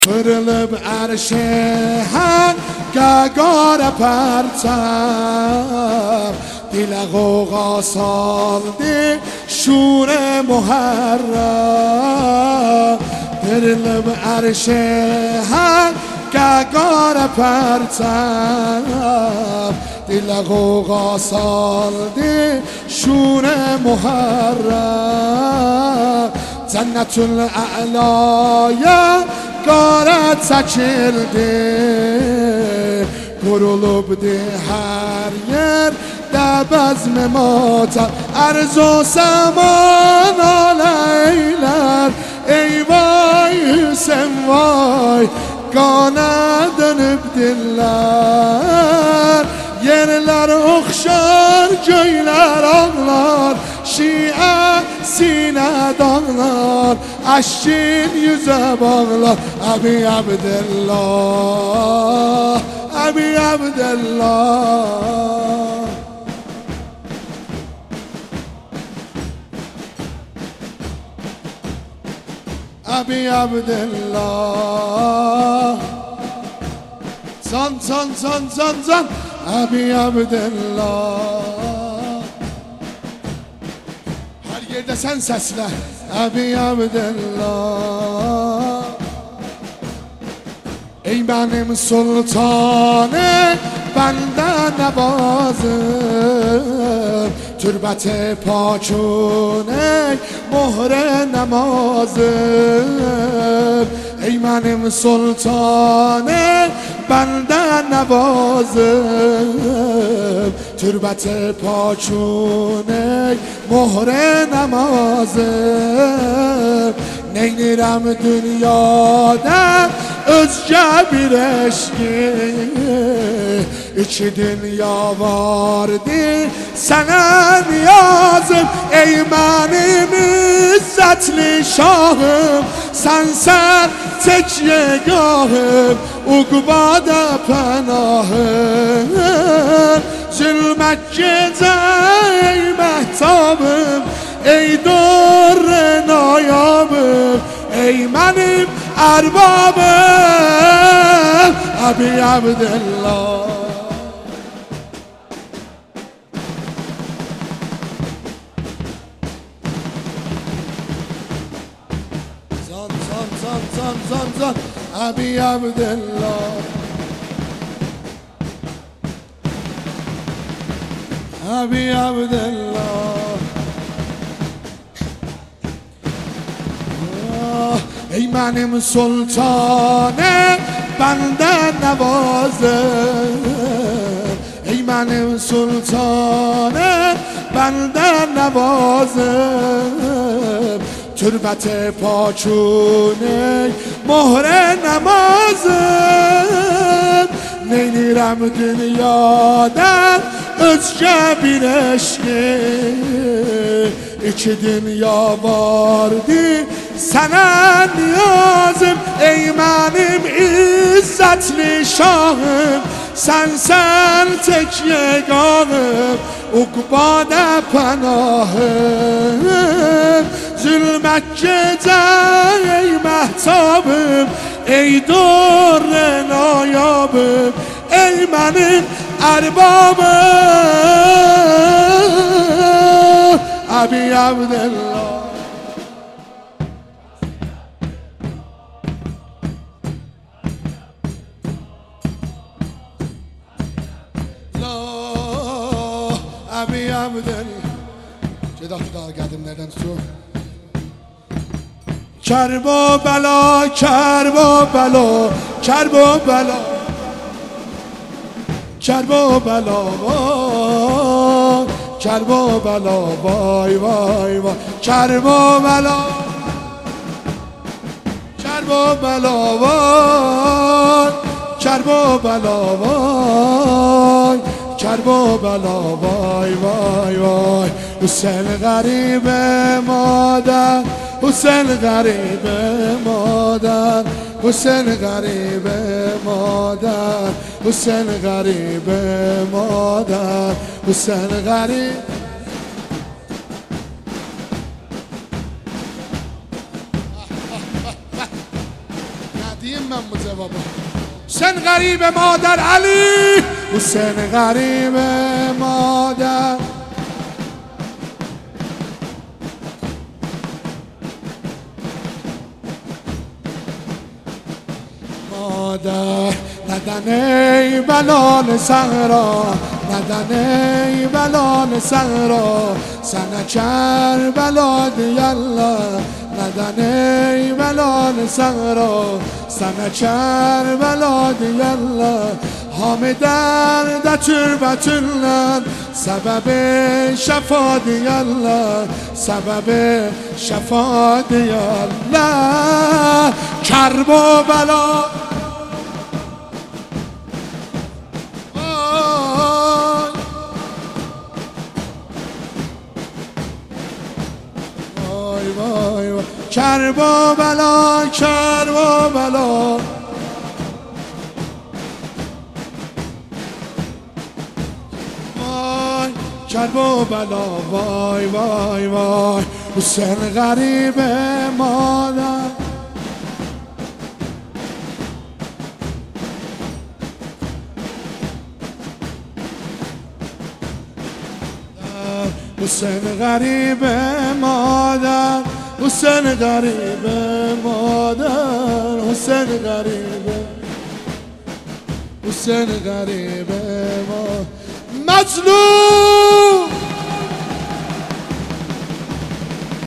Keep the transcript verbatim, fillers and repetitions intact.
Kırılıp erşe gagara pertem dile goga saldı şure muharram. Kırılıp erşe gagara pertem dile goga saldı şure muharram. Cennetül a'laya garet çekildi, kurulub di her yer de bezm mata arz o zaman aleyler. Ey vay Hüseyin vay, kana dönüp diller, yerler okşar göyler ağlar, şia sine dağlar, aşkın yüze bağlar. Abi Abdullah, Abi Abdullah. Abi Abdullah. Can can can can can Abi Abdullah. Her yerde sen sesle Abi Abdullah. Ey benim sultanım, benden nevazım, türbet-i pakun ey muhre namazım. Ey benim sultanım, benden nevazım, türbet-i pakun ey muhre namazım. Neynirəm dünyada özgə bir eşki, iki dünya vardı sənə niyazım. Ey mənim izzətli şahım, sənsən tek yegahım, uqbada pənahım. Zülmət gecə ey məhtabım, ey dörre nayabım, ey mənim ərbabım Abi Abdullah. Zan zan zan zan zan zan Abi Abdullah. Abi Abdullah. Ey benim sultanım, benden nevazım. Ey benim sultanım, benden nevazım, türbet-i pakun ey muhre namazım. Neynirəm dünyadan özgə bir eşki, iki dünya vardı sənə niyazım. Ey mənim izzətli şahım, sənsən tek yegahım, uqbada pənahım. Zülmət gecə ey məhtabım, ey dörre nayabım, ey mənim ərbabım Abi Abdullah. Abi Abdullah. Ceda tudağı geldim nereden tutuyor? Kerbo bela, kerbo bela, kerbo bela, kerbo bela, kerbo bela, vay vay vay, kerbo bela, kerbo bela, vay, kerbo bela, vay, kerbo bela, vay vay vay. Hüseyin garibe maden, Hüseyin garibe maden, Hüseyin garibe maden, Hüseyin garibe maden, Hüseyin garibe. بابا حسین غریب مادر علی، حسین غریب مادر. مادر ندن ای بلال صحرا، ندن ای بلال صحرا، سن کربلا دیالله. ندن ای بلال صحرا، سن کربلا دیالله. همه درد تربتلن سبب شفا دیالله، سبب شفا دیالله. کرب و بلا وای وای، کرب و بلا، کرب و بلا. وای کرب و بلا، وای وای وای، حسین غریب مادر. حسین غریب مادر، حسین غریب مادر، حسین غریب، حسین غریب مادر. مظلوم